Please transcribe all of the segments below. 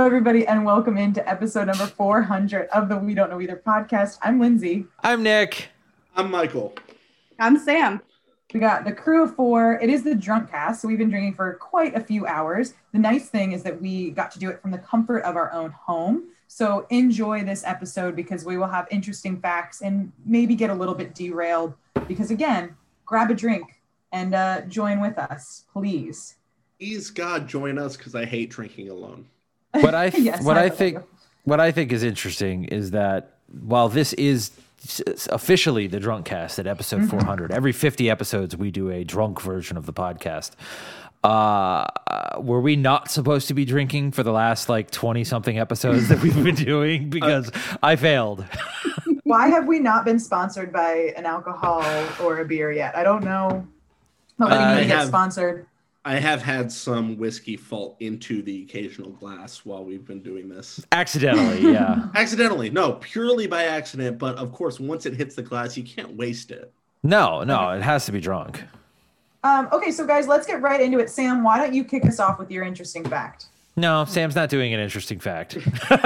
Hello, everybody, and welcome into episode number 400 of the We Don't Know Either podcast. I'm Lindsay. I'm Nick. I'm Michael. I'm Sam. We got the crew of four. It is the drunk cast, so we've been drinking for quite a few hours. The nice thing is that we got to do it from the comfort of our own home. So enjoy this episode because we will have interesting facts and maybe get a little bit derailed because, again, grab a drink and join with us, please. Please, God, join us because I hate drinking alone. What I think is interesting is that while this is officially the drunk cast at episode 400, every 50 episodes we do a drunk version of the podcast. Were we not supposed to be drinking for the last 20 something episodes that we've been doing? Because I failed. Why have we not been sponsored by an alcohol or a beer yet? I don't know. But we need to get sponsored. I have had some whiskey fall into the occasional glass while we've been doing this. Accidentally, yeah. Accidentally. No, purely by accident. But of course, once it hits the glass, you can't waste it. No, it has to be drunk. Okay, so guys, let's get right into it. Sam, why don't you kick us off with your interesting fact? No, Sam's not doing an interesting fact.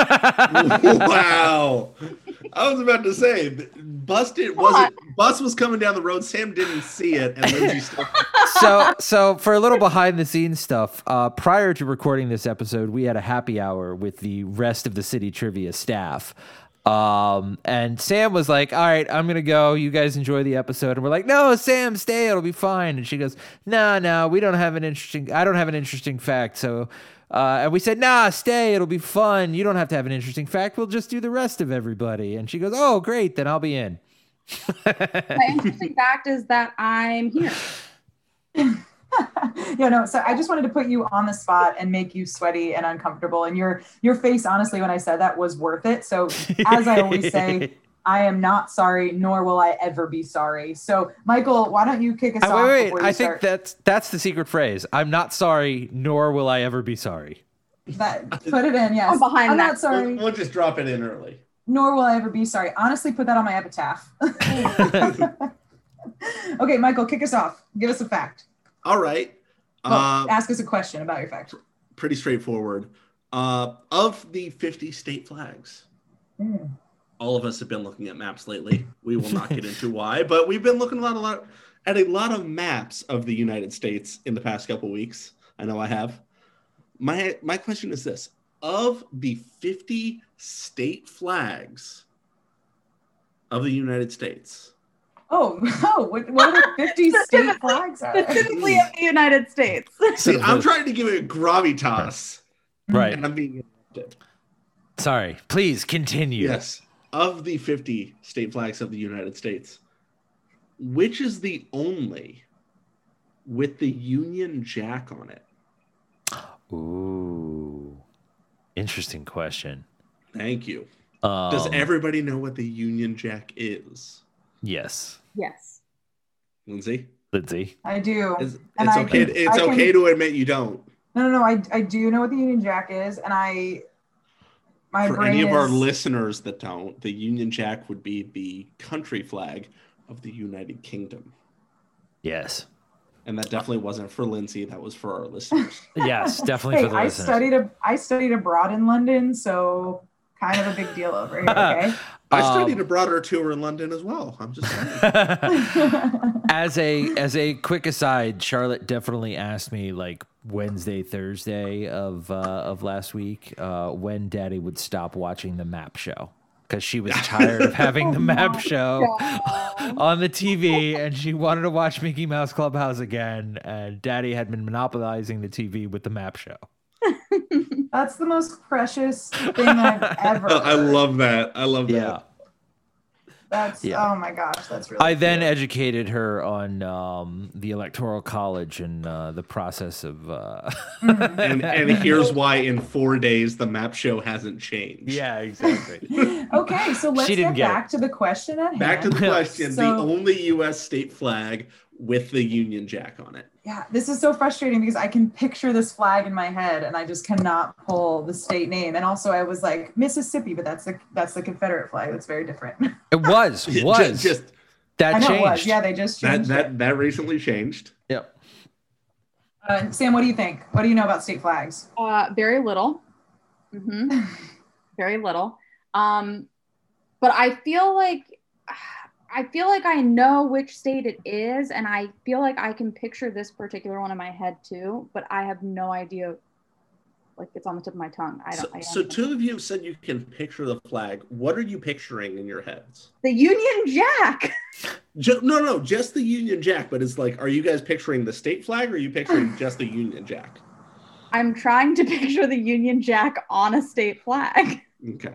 Wow. I was about to say, bus was coming down the road. Sam didn't see it, and Lindsay So for a little behind the scenes stuff, prior to recording this episode, we had a happy hour with the rest of the City Trivia staff. And Sam was like, all right, I'm going to go. You guys enjoy the episode. And we're like, no, Sam, stay. It'll be fine. And she goes, no, I don't have an interesting fact. So, and we said, nah, stay. It'll be fun. You don't have to have an interesting fact. We'll just do the rest of everybody. And she goes, oh, great. Then I'll be in. My interesting fact is that I'm here. So I just wanted to put you on the spot and make you sweaty and uncomfortable. And your face, honestly, when I said that was worth it. So as I always say, I am not sorry, nor will I ever be sorry. So Michael, why don't you kick us off? Wait. I think that's the secret phrase. I'm not sorry, nor will I ever be sorry. Put it in, yes. I'm not sorry. We'll just drop it in early. Nor will I ever be sorry. Honestly, put that on my epitaph. Okay, Michael, kick us off. Give us a fact. All right. Ask us a question about your fact. Pretty straightforward. Of the 50 state flags, all of us have been looking at maps lately. We will not get into why, but we've been looking at a lot of maps of the United States in the past couple weeks. I know I have. My question is this. Of the 50 state flags of the United States. What are the 50 state flags are? Specifically of the United States. See, I'm trying to give it a gravitas. Right. And I'm being interrupted. Sorry. Please continue. Yes. Of the 50 state flags of the United States, which is the only with the Union Jack on it? Ooh. Interesting question. Thank you. Does everybody know what the Union Jack is? Yes. Yes. Lindsay? I do. It's okay to admit you don't. No. I do know what the Union Jack is, and For any of our listeners that don't, the Union Jack would be the country flag of the United Kingdom. Yes. And that definitely wasn't for Lindsay. That was for our listeners. Yes, definitely for the listeners. I studied abroad in London, so kind of a big deal over here, okay? I studied abroad or two in London as well. I'm just saying. As a quick aside, Charlotte definitely asked me Wednesday, Thursday of last week when Daddy would stop watching the map show. Because she was tired of having the map show on the TV, and she wanted to watch Mickey Mouse Clubhouse again, and Daddy had been monopolizing the TV with the map show. That's the most precious thing I've ever heard. I love that. Yeah. Oh my gosh, that's really I then educated her on the Electoral College and the process of... and here's why in 4 days the map show hasn't changed. Yeah, exactly. Okay, so let's get back to the question at hand. Back to the question. The only U.S. state flag with the Union Jack on it. Yeah, this is so frustrating because I can picture this flag in my head and I just cannot pull the state name. And also I was like, Mississippi, but that's the Confederate flag. That's very different. It was. Just that changed. It was. Yeah, they just changed that recently changed. Yep. Sam, what do you think? What do you know about state flags? Very little. Mm-hmm. Very little. But I feel like I know which state it is, and I feel like I can picture this particular one in my head too, but I have no idea. Like, it's on the tip of my tongue. I don't. So two of you said you can picture the flag. What are you picturing in your heads? The Union Jack. No, just the Union Jack. But it's like, are you guys picturing the state flag, or are you picturing just the Union Jack? I'm trying to picture the Union Jack on a state flag. Okay.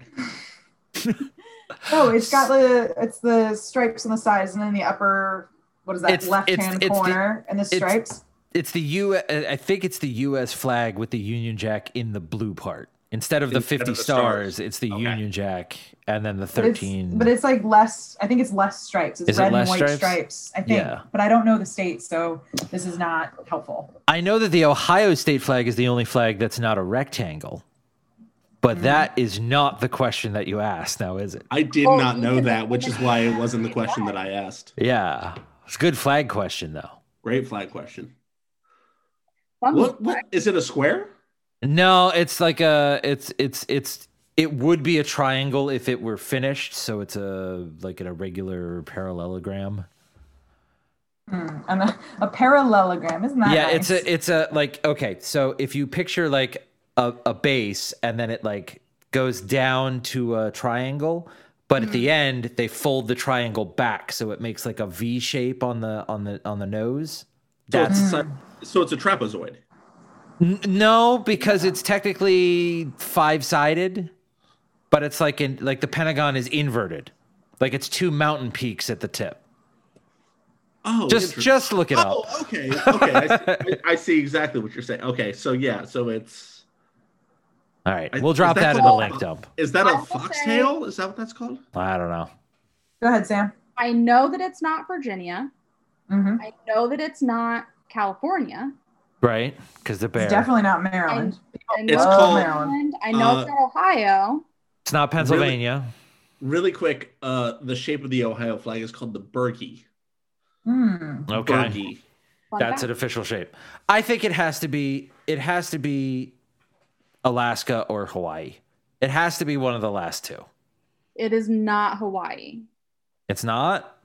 Oh, it's the stripes on the sides, and then the upper, what is that, left-hand corner, and the stripes. It's the I think it's the U.S. flag with the Union Jack in the blue part. Instead of the 50 stars, it's the Union Jack, and then the 13. But it's like less. I think it's less stripes. It's red and white stripes. I think, yeah. But I don't know the state, so this is not helpful. I know that the Ohio state flag is the only flag that's not a rectangle. But that is not the question that you asked, now is it? I did not know that, which is why it wasn't the question that I asked. Yeah. It's a good flag question, though. Great flag question. What is it, a square? No, it's like it would be a triangle if it were finished, so it's like an irregular parallelogram. And a parallelogram, isn't that nice? Yeah, it's a like, okay, so if you picture like a base, and then it like goes down to a triangle, but at the end they fold the triangle back, so it makes like a V shape on the nose. So it's a trapezoid. No, because it's technically 5-sided, but it's like the Pentagon is inverted, like it's two mountain peaks at the tip. Oh, just look it up. Oh, okay. I see exactly what you're saying. Okay, so it's. All right, we'll drop that in the link dump. Is that a foxtail? Is that what that's called? I don't know. Go ahead, Sam. I know that it's not Virginia. Mm-hmm. I know that it's not California. Right, because the bear. It's definitely not Maryland. It's called Maryland. I know it's not Ohio. It's not Pennsylvania. Really quick, the shape of the Ohio flag is called the Berkey. Okay, Berkey. That's an official shape. I think it has to be Alaska or Hawaii. It has to be one of the last two. It is not Hawaii. It's not?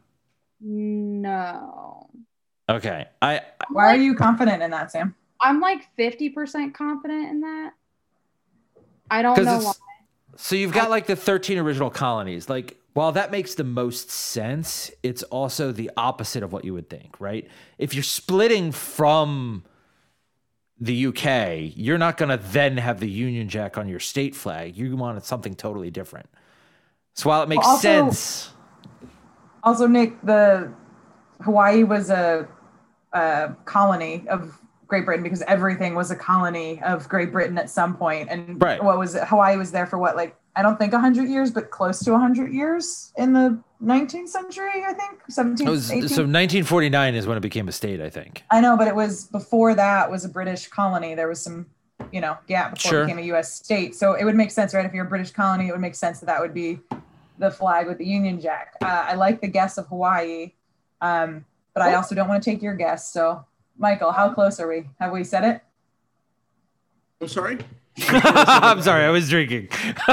No. Okay. Why are you confident in that, Sam? I'm like 50% confident in that. I don't know why. So you've got like the 13 original colonies. Like, while that makes the most sense, it's also the opposite of what you would think, right? If you're splitting from the UK, you're not going to then have the Union Jack on your state flag. You want something totally different. So while it makes sense. Also, Nick, the Hawaii was a colony of Great Britain because everything was a colony of Great Britain at some point. And Hawaii was there for what, like, I don't think 100 years, but close to 100 years in the 19th century, I think, 17th, 18th. So 1949 is when it became a state, I think. I know, but it was before that was a British colony. There was some, gap before it became a U.S. state. So it would make sense, right? If you're a British colony, it would make sense that would be the flag with the Union Jack. I like the guess of Hawaii, but I also don't want to take your guess. So, Michael, how close are we? Have we said it? I'm sorry? I'm sorry, I was drinking.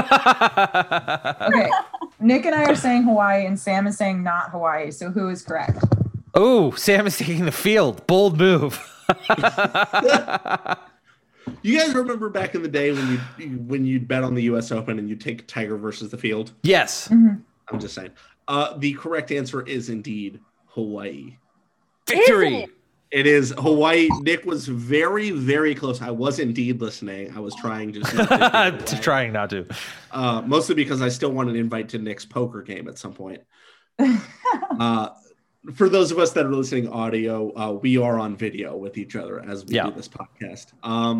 Okay. Nick and I are saying Hawaii, and Sam is saying not Hawaii. So who is correct? Oh, Sam is taking the field. Bold move. You guys remember back in the day when you'd bet on the U.S. Open and you'd take Tiger versus the field? Yes. Mm-hmm. I'm just saying. The correct answer is indeed Hawaii. Victory. It is Hawaii. Nick was very, very close. I was indeed listening. I was trying just trying not to. Mostly because I still want an invite to Nick's poker game at some point. For those of us that are listening audio, we are on video with each other as we do this podcast.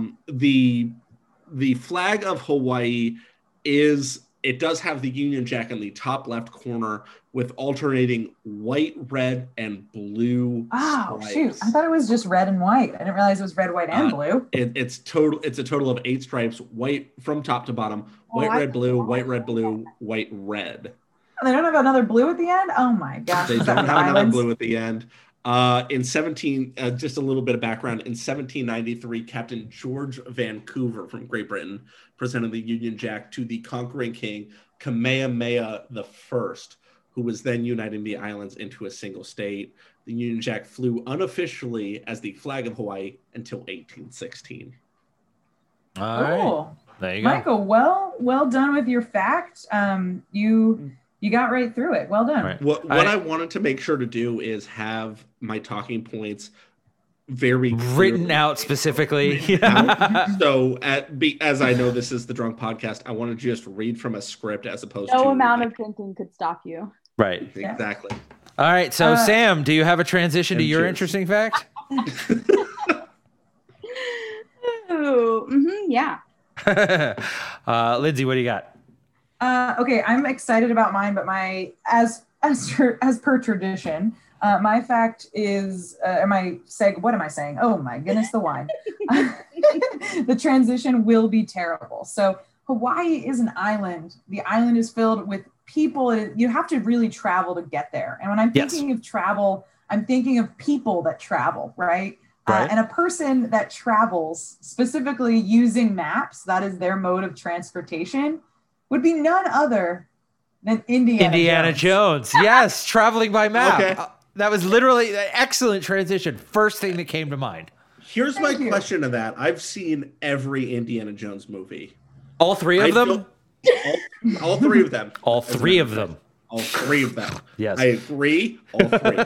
The flag of Hawaii does have the Union Jack in the top left corner with alternating white, red, and blue. Oh, stripes. shoot. I thought it was just red and white. I didn't realize it was red, white, and blue. It's a total of 8 stripes, white from top to bottom, white, red, blue, white, red, blue, white, red. They don't have another blue at the end? Oh my gosh. They don't have another blue at the end. Just a little bit of background. In 1793, Captain George Vancouver from Great Britain presented the Union Jack to the conquering king Kamehameha I, who was then uniting the islands into a single state. The Union Jack flew unofficially as the flag of Hawaii until 1816. All right. There you go. Michael, well done with your fact. You got right through it. Well done. Right. What I wanted to make sure to do is have my talking points very written out specifically. So as I know this is the Drunk Podcast, I want to just read from a script as opposed to no amount of thinking could stop you. Right. Exactly. All right. So Sam, do you have a transition to your interesting fact? Yeah. Lindsay, what do you got? Okay, I'm excited about mine, but as per tradition, my fact is what am I saying? Oh my goodness, the wine. The transition will be terrible. So Hawaii is an island. The island is filled with people. You have to really travel to get there. And when I'm thinking of travel, I'm thinking of people that travel, right? And a person that travels specifically using maps, that is their mode of transportation, would be none other than Indiana Jones. Yes, traveling by map. Okay. That was literally an excellent transition. First thing that came to mind. Here's my question to that. I've seen every Indiana Jones movie. All three of them? All three of them. All three of them. All three of them. Yes. I agree. All three.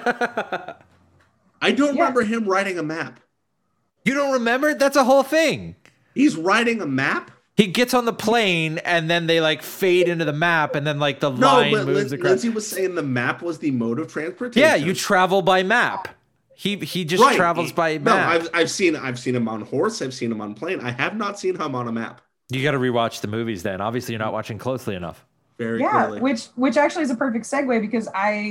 I don't remember him writing a map. You don't remember? That's a whole thing. He's writing a map? He gets on the plane and then they like fade into the map and then like the line moves across. Lindsay was saying the map was the mode of transportation. Yeah, you travel by map. He just travels by map. No, I've seen him on horse. I've seen him on plane. I have not seen him on a map. You got to rewatch the movies then. Obviously, you're not watching closely enough. Very clearly. which actually is a perfect segue because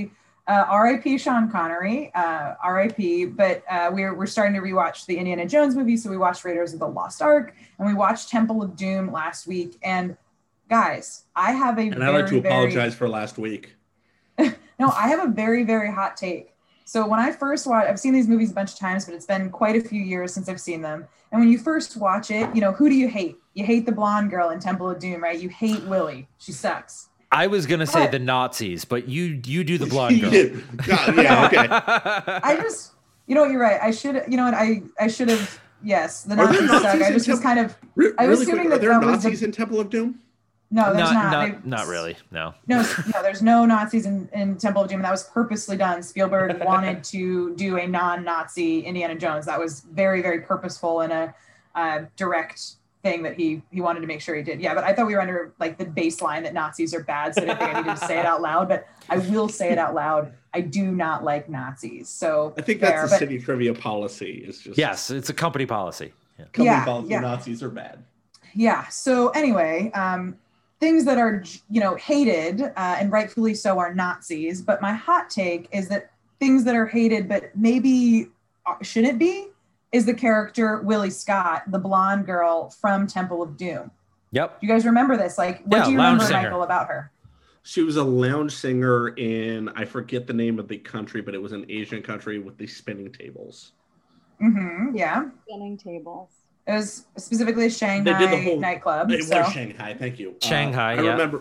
R.I.P. Sean Connery, R.I.P. But we're starting to rewatch the Indiana Jones movie, so we watched Raiders of the Lost Ark and we watched Temple of Doom last week. And guys, I have a and I'd like to apologize for last week. No, I have a very, very hot take. So when I first watched, I've seen these movies a bunch of times, but it's been quite a few years since I've seen them. And when you first watch it, who do you hate? You hate the blonde girl in Temple of Doom, right? You hate Willie. She sucks. I was gonna say the Nazis, but you do the blonde girl. Yeah, okay. I just, you're right. I should, I should have. Yes, the Nazis suck. I just was kind of. I was assuming that there that Nazis was in Temple of Doom. No, there's not. Not really. No. No, there's no Nazis in Temple of Doom. And that was purposely done. Spielberg wanted to do a non-Nazi Indiana Jones. That was very, very purposeful and a direct thing that he wanted to make sure he did. Yeah, but I thought we were under like the baseline that Nazis are bad, so I didn't think I needed to say it out loud. But I will say it out loud. I do not like Nazis. So I think that's the city trivia policy. Is just it's a company policy. Company policy. Nazis are bad. Yeah. So anyway. Things that are, hated and rightfully so are Nazis. But my hot take is that things that are hated, but maybe shouldn't be, is the character Willie Scott, the blonde girl from Temple of Doom. Yep. Do you guys remember this? Like, what do you remember, Michael, about her? She was a lounge singer in, I forget the name of the country, but it was an Asian country with the spinning tables. Mm-hmm. Yeah. Spinning tables. It was specifically a Shanghai nightclub. It was Shanghai. Thank you. Shanghai.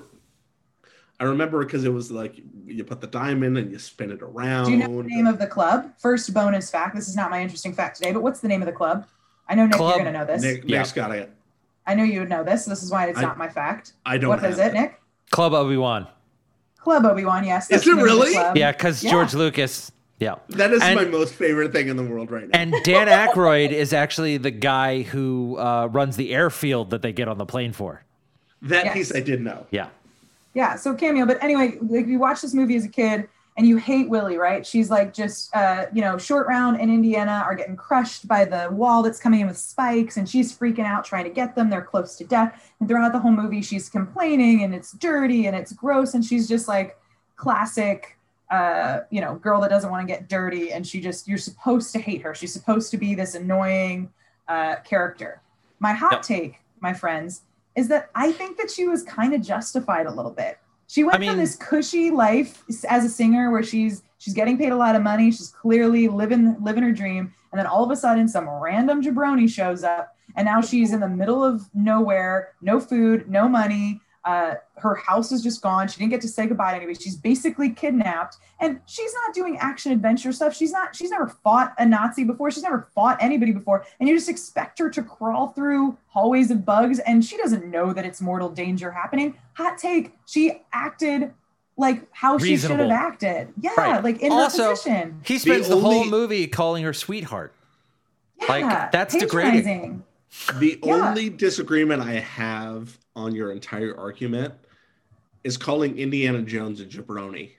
I remember because it was like you put the diamond and you spin it around. Do you know the name of the club? First bonus fact. This is not my interesting fact today, but what's the name of the club? I know Nick, you're going to know this. Nick's got it. I know you would know this. This is why it's not my fact. I don't. What is it, Nick? Club Obi-Wan. Club Obi-Wan. Yes. Is it really? Yeah, because George Lucas. Yeah. That is my most favorite thing in the world right now. And Dan Aykroyd is actually the guy who runs the airfield that they get on the plane for. That piece I did know. Yeah. Yeah, so cameo. But anyway, like you watch this movie as a kid and you hate Willie, right? She's like just, Short Round and Indiana are getting crushed by the wall that's coming in with spikes and she's freaking out trying to get them. They're close to death. And throughout the whole movie, she's complaining and it's dirty and it's gross. And she's just like classic girl that doesn't want to get dirty, and you're supposed to hate her. She's supposed to be this annoying character. My hot take, my friends, is that I think that she was kind of justified a little bit. She went from this cushy life as a singer where she's She's getting paid a lot of money. She's clearly living her dream. And then all of a sudden, some random jabroni shows up, and now she's in the middle of nowhere, no food, no money. Her house is just gone. She didn't get to say goodbye to anybody. She's basically kidnapped, and she's not doing action adventure stuff. She's never fought a Nazi before. She's never fought anybody before. And you just expect her to crawl through hallways of bugs, and she doesn't know that it's mortal danger happening. Hot take. She acted like how she should have acted. Yeah, right. Like in her position. He spends the whole movie calling her sweetheart. Yeah, like that's degrading. The only disagreement I have on your entire argument is calling Indiana Jones a jabroni.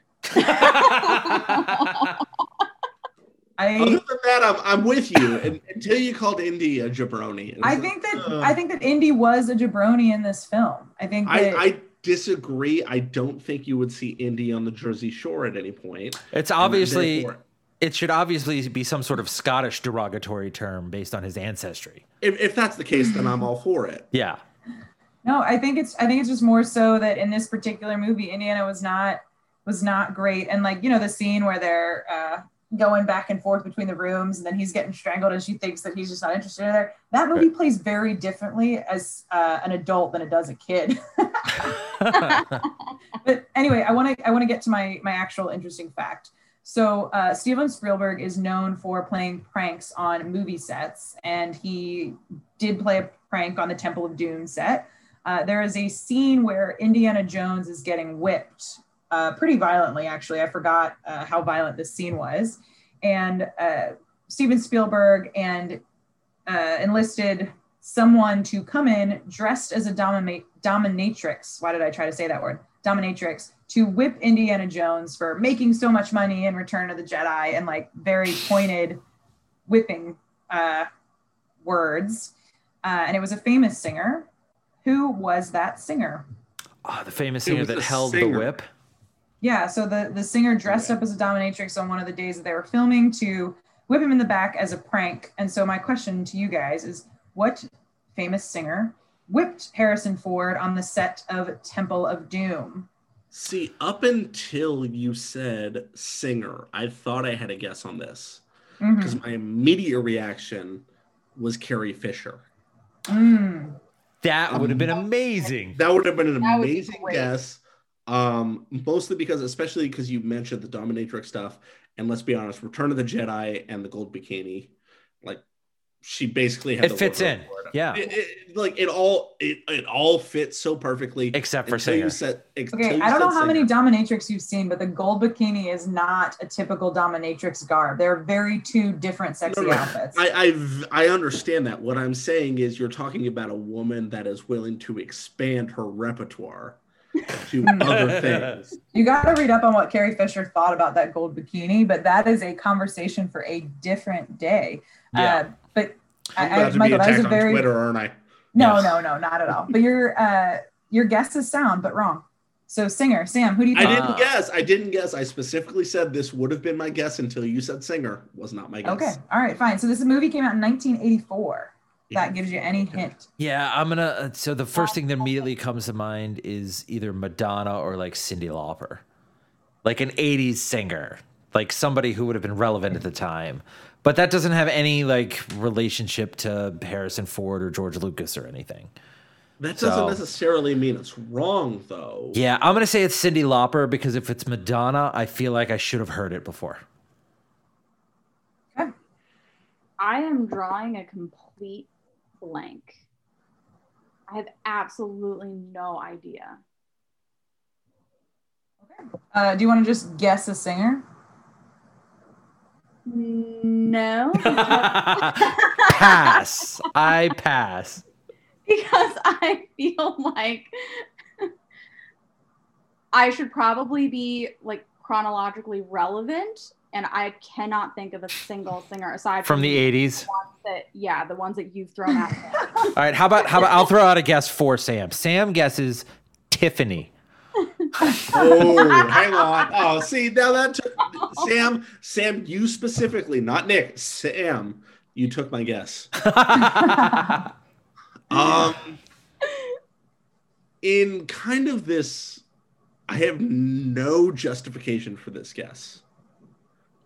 Other than that, I'm with you until you called Indy a jabroni. I think that Indy was a jabroni in this film. I disagree. I don't think you would see Indy on the Jersey Shore at any point. It's obviously. It should obviously be some sort of Scottish derogatory term based on his ancestry. If that's the case, then I'm all for it. Yeah. No, I think it's just more so that in this particular movie, Indiana was not great. And like, the scene where they're going back and forth between the rooms, and then he's getting strangled and she thinks that he's just not interested in her. That movie plays very differently as an adult than it does a kid. But anyway, I want to get to my actual interesting fact. So Steven Spielberg is known for playing pranks on movie sets, and he did play a prank on the Temple of Doom set. There is a scene where Indiana Jones is getting whipped pretty violently, actually. I forgot how violent this scene was. And Steven Spielberg enlisted someone to come in dressed as a dominatrix. Why did I try to say that word? Dominatrix, to whip Indiana Jones for making so much money in Return of the Jedi, and like very pointed whipping words. And it was a famous singer. Who was that singer? Oh, the famous singer that held the whip. Yeah, so the singer dressed up as a dominatrix on one of the days that they were filming to whip him in the back as a prank. And so my question to you guys is, what famous singer whipped Harrison Ford on the set of Temple of Doom? See, up until you said singer, I thought I had a guess on this. Because my immediate reaction was Carrie Fisher. That would have been amazing. That would have been an amazing guess. Mostly especially because you mentioned the dominatrix stuff. And let's be honest, Return of the Jedi and the gold bikini, like, she basically had it fits in. Yeah. It all fits so perfectly. Except for Singer. I don't know how many dominatrix you've seen, but the gold bikini is not a typical dominatrix garb. They're two different sexy outfits. I understand that. What I'm saying is you're talking about a woman that is willing to expand her repertoire to other things. You got to read up on what Carrie Fisher thought about that gold bikini, but that is a conversation for a different day. Yeah. But Michael, that was a very Twitter, aren't I? No, not at all. But your guess is sound, but wrong. So singer, Sam, who do you think? I didn't guess. I specifically said this would have been my guess until you said singer. Was not my guess. Okay, all right, fine. So this movie came out in 1984. That gives you any hint. Yeah, I'm gonna. So the first thing that immediately comes to mind is either Madonna or like Cyndi Lauper, like an '80s singer, like somebody who would have been relevant at the time. But that doesn't have any like relationship to Harrison Ford or George Lucas or anything. That doesn't necessarily mean it's wrong, though. Yeah, I'm gonna say it's Cyndi Lauper because if it's Madonna, I feel like I should have heard it before. Okay. I am drawing a complete blank. I have absolutely no idea. Okay. Do you want to just guess a singer? No. Pass. I pass. Because I feel like I should probably be like chronologically relevant, and I cannot think of a single singer aside from the 80s. The ones that you've thrown out there. All right, how about I'll throw out a guess for Sam. Sam guesses Tiffany. Oh, hang on. Oh, see, now that Sam, you specifically, not Nick, Sam, you took my guess. In kind of this, I have no justification for this guess.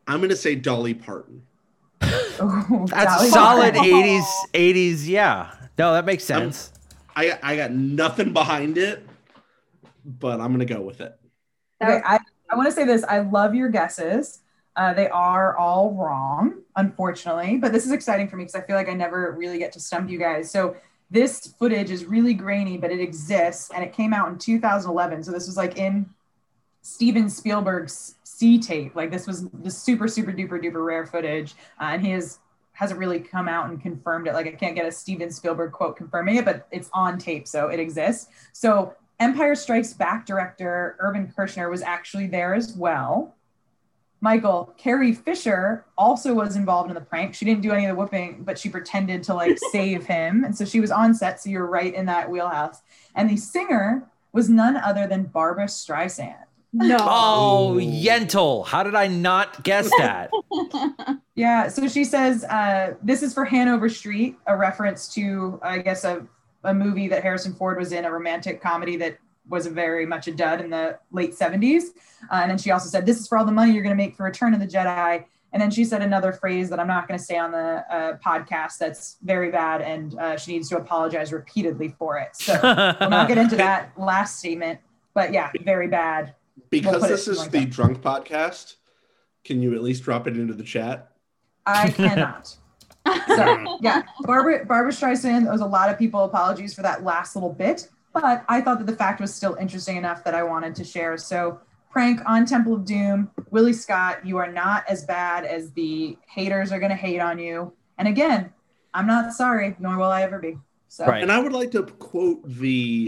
I'm going to say Dolly Parton. Oh, That's Dolly a solid Parton. 80s. Yeah. No, that makes sense. I got nothing behind it, but I'm going to go with it. Okay, I want to say this. I love your guesses. They are all wrong, unfortunately, but this is exciting for me because I feel like I never really get to stump you guys. So this footage is really grainy, but it exists, and it came out in 2011. So this was like in Steven Spielberg's C tape. Like this was the super, super duper duper rare footage, and he hasn't really come out and confirmed it. Like I can't get a Steven Spielberg quote confirming it, but it's on tape, so it exists. So Empire Strikes Back director Irvin Kershner was actually there as well. Michael, Carrie Fisher also was involved in the prank. She didn't do any of the whooping, but she pretended to like save him. And so she was on set. So you're right in that wheelhouse. And the singer was none other than Barbra Streisand. No. Oh, Yentl. How did I not guess that? Yeah. So she says, this is for Hanover Street, a reference to, I guess, a movie that Harrison Ford was in, a romantic comedy that was very much a dud in the late 70s. And then she also said, this is for all the money you're going to make for Return of the Jedi. And then she said another phrase that I'm not going to say on the podcast that's very bad, and she needs to apologize repeatedly for it. So we'll not get into that last statement. But yeah, very bad. Because this is the Drunk Podcast, can you at least drop it into the chat? I cannot. So yeah, Barbra Streisand owes a lot of people apologies for that last little bit. But I thought that the fact was still interesting enough that I wanted to share. So prank on Temple of Doom, Willie Scott, you are not as bad as the haters are going to hate on you. And again, I'm not sorry, nor will I ever be. So. Right. And I would like to quote the,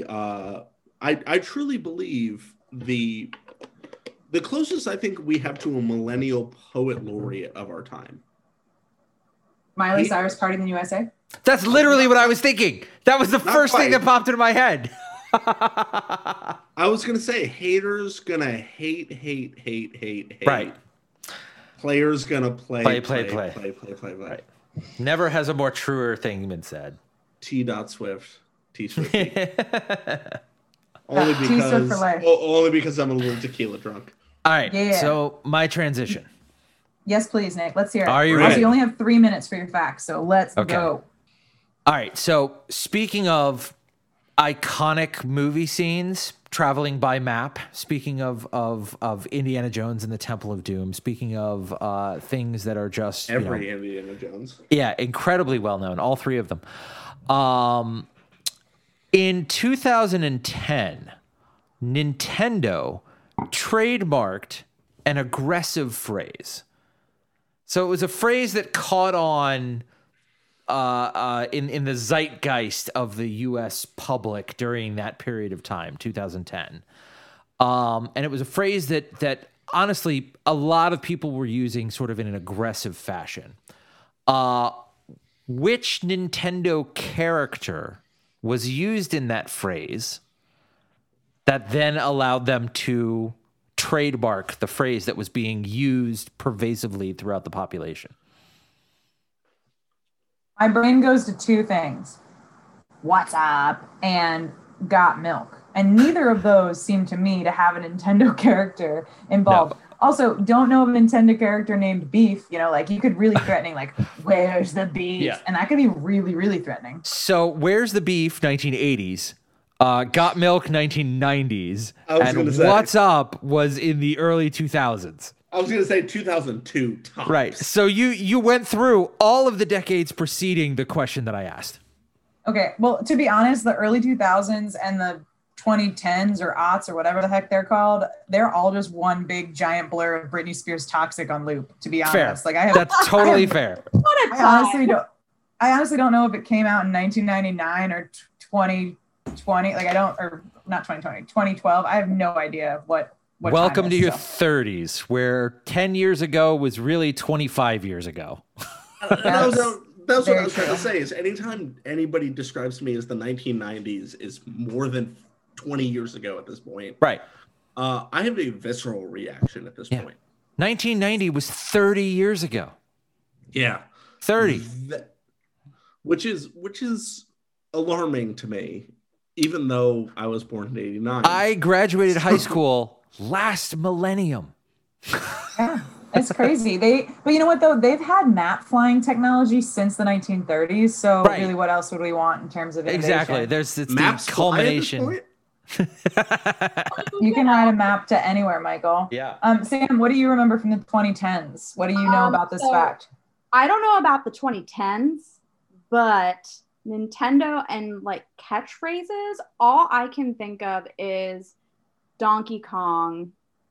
I truly believe the closest I think we have to a millennial poet laureate of our time. Miley Cyrus, Party in the USA? That's literally what I was thinking. That was the first thing that popped into my head. I was going to say, haters going to hate. Right. Players going to play. Right. Never has a more truer thing been said. T.Swift. Only because I'm a little tequila drunk. All right. Yeah. So my transition. Yes, please, Nick. Let's hear it. Are you ready? Also, you only have 3 minutes for your facts, so let's go. All right. So speaking of iconic movie scenes, traveling by map. Speaking of Indiana Jones and the Temple of Doom. Speaking of things that are just Indiana Jones. Yeah, incredibly well known. All three of them. In 2010, Nintendo trademarked an aggressive phrase. So it was a phrase that caught on in the zeitgeist of the U.S. public during that period of time, 2010. And it was a phrase that honestly a lot of people were using sort of in an aggressive fashion. Which Nintendo character was used in that phrase that then allowed them to trademark the phrase that was being used pervasively throughout the population? My brain goes to two things. What's up? And got milk. And neither of those seem to me to have a Nintendo character involved. No. Also, don't know of a Nintendo character named Beef. You know, like you could really threatening, like, where's the beef? Yeah. And that could be really, really threatening. So where's the beef, 1980s. Got Milk, 1990s. And What's Up was in the early 2000s. I was going to say 2002 tops. Right. So you went through all of the decades preceding the question that I asked. Okay. Well, to be honest, the early 2000s and the 2010s or aughts or whatever the heck they're called, they're all just one big giant blur of Britney Spears Toxic on loop, to be honest. Fair. Like that's totally fair. What a time. I honestly don't know if it came out in 1999 or 2020. Like not 2020, 2012. I have no idea what Welcome to your 30s, where 10 years ago was really 25 years ago. That's what I was trying to say, is anytime anybody describes me as the 1990s is more than 20 years ago at this point. Right. I have a visceral reaction at this point. 1990 was 30 years ago. Yeah. 30. Which is alarming to me, even though I was born in 89. I graduated high school last millennium. Yeah. As It's crazy. But you know what though? They've had map flying technology since the 1930s. So really, what else would we want in terms of innovation? Exactly. It's Maps the culmination. You can write a map to anywhere, Michael. Yeah. Sam, what do you remember from the 2010s? What do you know about this fact? I don't know about the 2010s, but Nintendo and like catchphrases, all I can think of is Donkey Kong.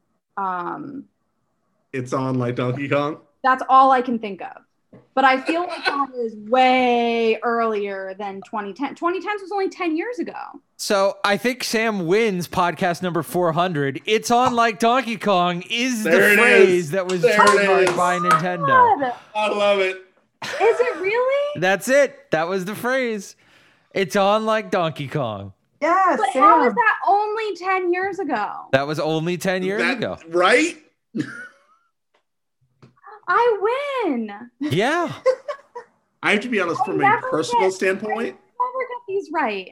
It's on like Donkey Kong. That's all I can think of. But I feel like that is way earlier than 2010. 2010 was only 10 years ago. So I think Sam wins podcast number 400. It's on like Donkey Kong is the phrase that was trademarked by Nintendo. God. I love it. Is it really? That's it. That was the phrase. It's on like Donkey Kong. Yes. But how is that only 10 years ago? That was only 10 years ago. Right? I win. Yeah. I have to be honest, from a personal standpoint. Never get these right.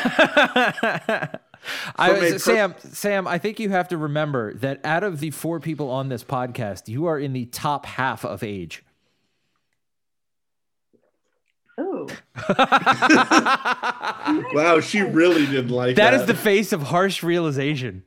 Sam, I think you have to remember that out of the 4 people on this podcast, you are in the top half of age. Ooh. Wow, she really didn't like that. That is the face of harsh realization.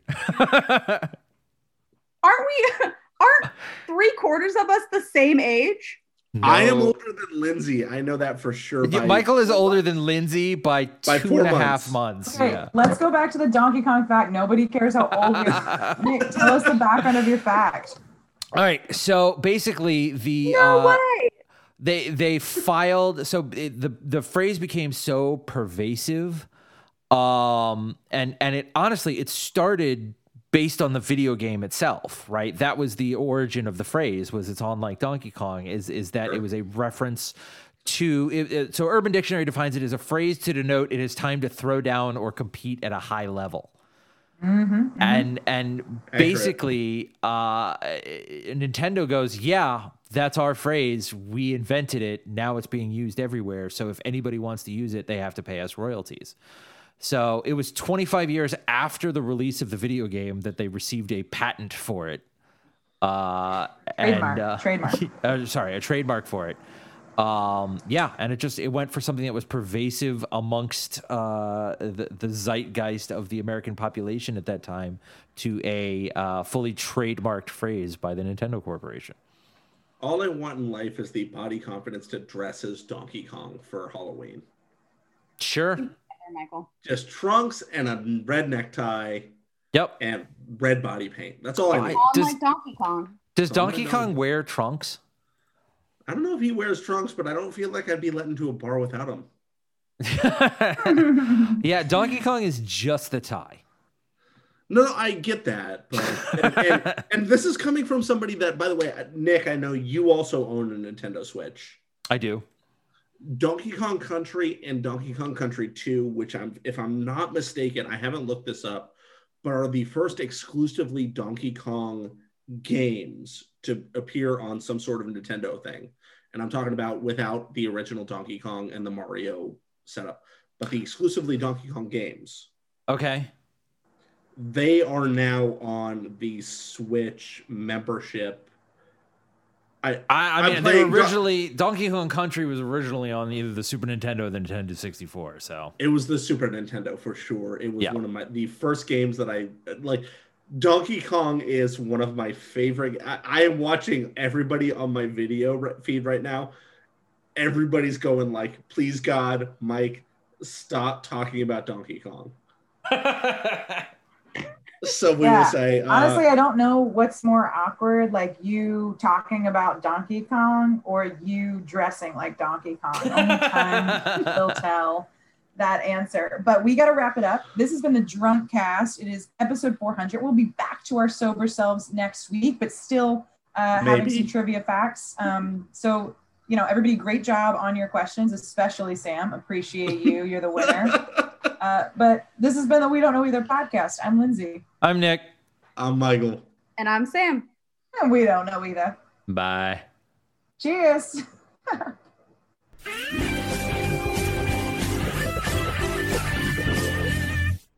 Aren't 3/4 of us the same age? No. I am older than Lindsay. I know that for sure. Michael is older than Lindsay by 2.5 months. Okay, yeah. Let's go back to the Donkey Kong fact. Nobody cares how old you are. Nick, tell us the background of your fact. All right. So basically, they filed. So the phrase became so pervasive, and it honestly it started based on the video game itself, right? That was the origin of the phrase. Was it's on like Donkey Kong? Is that it was a reference to? So Urban Dictionary defines it as a phrase to denote it is time to throw down or compete at a high level. And basically, Nintendo goes, yeah, that's our phrase. We invented it. Now it's being used everywhere. So if anybody wants to use it, they have to pay us royalties. So it was 25 years after the release of the video game that they received a patent for it. Trademark. Sorry, a trademark for it. And it went for something that was pervasive amongst the zeitgeist of the American population at that time to a fully trademarked phrase by the Nintendo Corporation. All I want in life is the body confidence to dress as Donkey Kong for Halloween. Sure. Michael. Just trunks and a red necktie. Yep. And red body paint. That's all I need. Like Donkey Kong. Does Donkey Kong wear trunks? I don't know if he wears trunks, but I don't feel like I'd be let into a bar without him. Yeah, Donkey Kong is just the tie. No, I get that. But, and this is coming from somebody that, by the way, Nick, I know you also own a Nintendo Switch. I do. Donkey Kong Country and Donkey Kong Country 2, which if I'm not mistaken, I haven't looked this up, but are the first exclusively Donkey Kong games to appear on some sort of Nintendo thing. And I'm talking about without the original Donkey Kong and the Mario setup, but the exclusively Donkey Kong games. Okay. They are now on the Switch membership. I mean, they were originally Donkey Kong Country was originally on either the Super Nintendo or the Nintendo 64. So it was the Super Nintendo for sure. It was one of the first games that I like. Donkey Kong is one of my favorite. I am watching everybody on my video feed right now. Everybody's going like, "Please God, Mike, stop talking about Donkey Kong." So we will say, honestly, I don't know what's more awkward, like you talking about Donkey Kong or you dressing like Donkey Kong. Only time will tell that answer. But we got to wrap it up. This has been the Drunk Cast. It is episode 400. We'll be back to our sober selves next week, but still having some trivia facts. So, everybody, great job on your questions, especially Sam. Appreciate you. You're the winner. But this has been the We Don't Know Either podcast. I'm Lindsay. I'm Nick. I'm Michael. And I'm Sam. And we don't know either. Bye. Cheers.